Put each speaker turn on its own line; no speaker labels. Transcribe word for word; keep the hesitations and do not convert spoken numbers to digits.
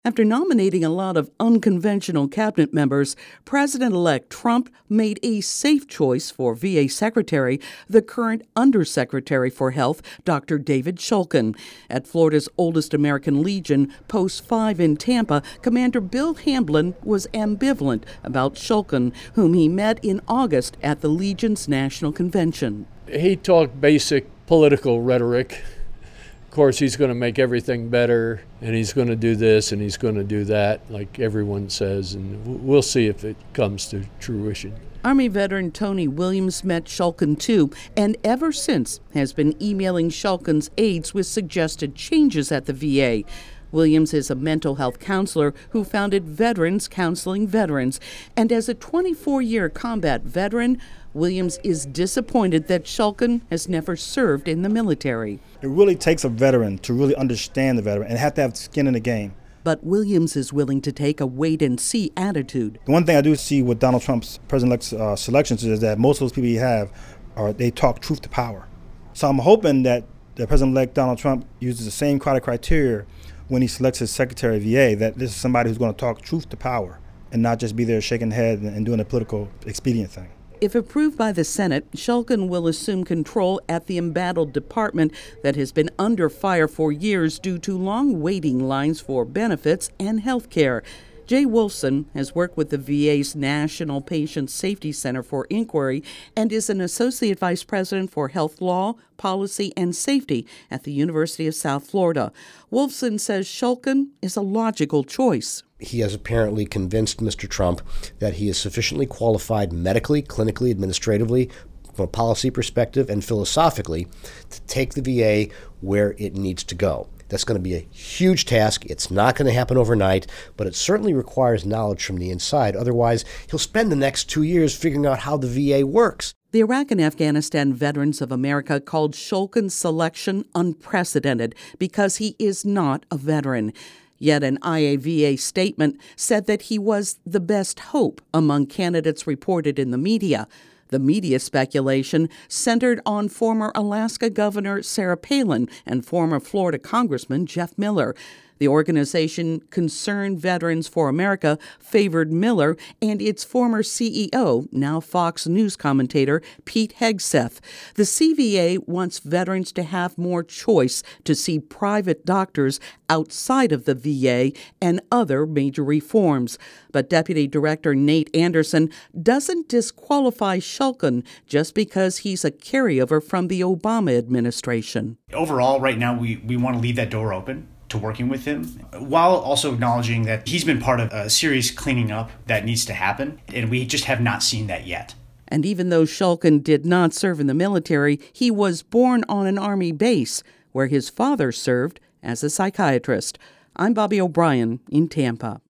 After nominating a lot of unconventional cabinet members, President-elect Trump made a safe choice for V A Secretary, the current Undersecretary for Health, Doctor David Shulkin. At Florida's oldest American Legion, Post five in Tampa, Commander Bill Hamblin was ambivalent about Shulkin, whom he met in August at the Legion's National Convention.
He talked basic political rhetoric. Of course, he's going to make everything better, and he's going to do this, and he's going to do that, like everyone says, and we'll see if it comes to fruition.
Army veteran Tony Williams met Shulkin too, and ever since has been emailing Shulkin's aides with suggested changes at the V A. Williams is a mental health counselor who founded Veterans Counseling Veterans, and as a twenty-four-year combat veteran, Williams is disappointed that Shulkin has never served in the military.
It really takes a veteran to really understand the veteran and have to have skin in the game.
But Williams is willing to take a wait-and-see attitude.
The one thing I do see with Donald Trump's president-elect's uh, selections is that most of those people he have, are they talk truth to power. So I'm hoping that the President-elect Donald Trump uses the same kind of criteria when he selects his Secretary of V A, that this is somebody who's going to talk truth to power and not just be there shaking the head and doing a political expedient thing.
If approved by the Senate, Shulkin will assume control at the embattled department that has been under fire for years due to long waiting lines for benefits and health care. Jay Wolfson has worked with the V A's National Patient Safety Center for Inquiry and is an Associate Vice President for Health Law, Policy, and Safety at the University of South Florida. Wolfson says Shulkin is a logical choice.
He has apparently convinced Mister Trump that he is sufficiently qualified medically, clinically, administratively, from a policy perspective, and philosophically to take the V A where it needs to go. That's going to be a huge task. It's not going to happen overnight, but it certainly requires knowledge from the inside. Otherwise, he'll spend the next two years figuring out how the V A works.
The Iraq and Afghanistan Veterans of America called Shulkin's selection unprecedented because he is not a veteran. Yet an I A V A statement said that he was the best hope among candidates reported in the media. The media speculation centered on former Alaska Governor Sarah Palin and former Florida Congressman Jeff Miller. The organization Concerned Veterans for America favored Miller and its former C E O, now Fox News commentator Pete Hegseth. The C V A wants veterans to have more choice to see private doctors outside of the V A and other major reforms. But Deputy Director Nate Anderson doesn't disqualify Shulkin just because he's a carryover from the Obama administration.
Overall, right now, we, we want to leave that door open to working with him, while also acknowledging that he's been part of a serious cleaning up that needs to happen, and we just have not seen that yet.
And even though Shulkin did not serve in the military, he was born on an Army base where his father served as a psychiatrist. I'm Bobby O'Brien in Tampa.